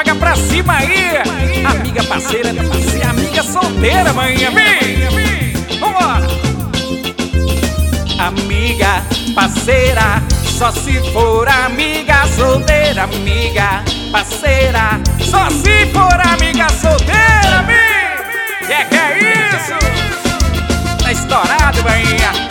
Joga pra cima aí, amiga parceira, se amiga solteira, manhã, vem, vambora. Amiga parceira, só se for amiga solteira. Amiga parceira, só se for amiga solteira, amiga. Que é isso? Tá estourado, manhã.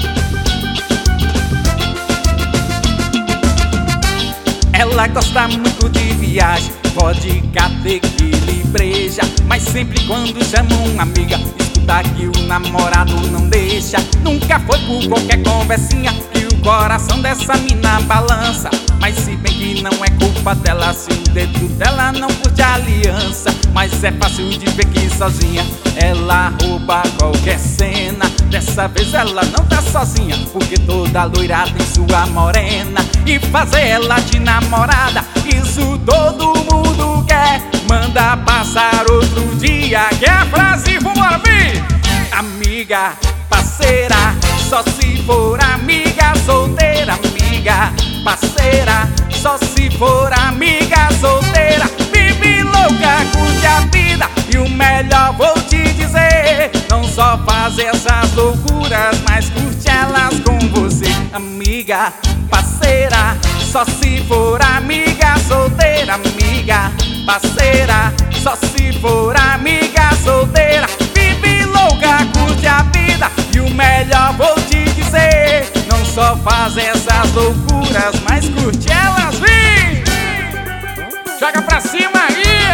Ela gosta muito de viagem, vodka, tequila e breja, mas sempre quando chama uma amiga, escuta que o namorado não deixa. Nunca foi por qualquer conversinha que o coração dessa mina balança. Mas se bem que não é culpa dela se o dedo dela não curte a aliança. Mas é fácil de ver que sozinha ela rouba qualquer cena. Dessa vez ela não tá sozinha, porque toda loira tem sua morena. E fazer ela de namorada, isso todo mundo quer. Manda passar outro dia, que é a frase, vambora, vir. Amiga parceira, só se for amiga solteira. Amiga parceira, só se for amiga solteira. Vive louca, curte a vida, e o melhor vou te dizer, não só faz essas loucuras, mas curte elas com você. Amiga parceira, só se for amiga solteira. Amiga parceira, só se for amiga solteira. Vive louca, curte a vida, e o melhor vou te dizer, não só faz essas loucuras, mas curte elas, vem! Joga pra cima aí!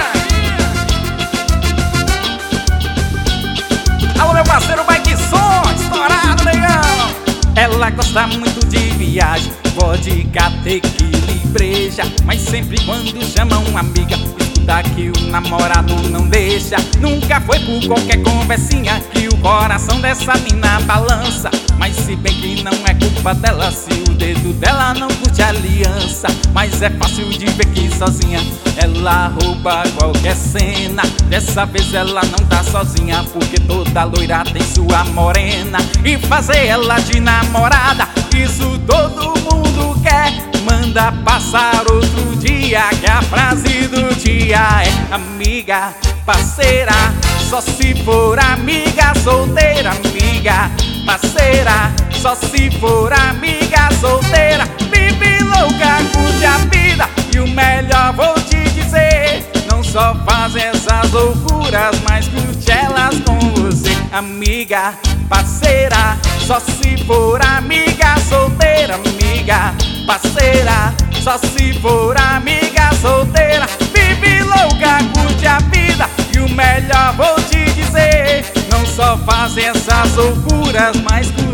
Alô, meu parceiro Mike Som, estourado, legal! Ela gosta muito de viagem, vodka, tequila e breja, mas sempre quando chama uma amiga, escuta que o namorado não deixa. Nunca foi por qualquer conversinha que o coração dessa mina balança. Mas se bem que não é culpa dela se o dedo dela não curte a aliança. Mas é fácil de ver que sozinha ela rouba qualquer cena. Dessa vez ela não tá sozinha, porque toda loira tem sua morena. E fazer ela de namorada, isso todo mundo quer. Manda passar outro dia, que a frase do dia é: amiga parceira, só se for amiga solteira. Amiga parceira, só se for amiga solteira. Vive louca, curte a vida, e o melhor vou te dizer, não só faz essas loucuras, mas curte elas com você. Amiga parceira, só se for amiga solteira. Amiga parceira, só se for amiga solteira. Vive louca, curte a vida, e o melhor vou te dizer, não só faz essas loucuras, mas curte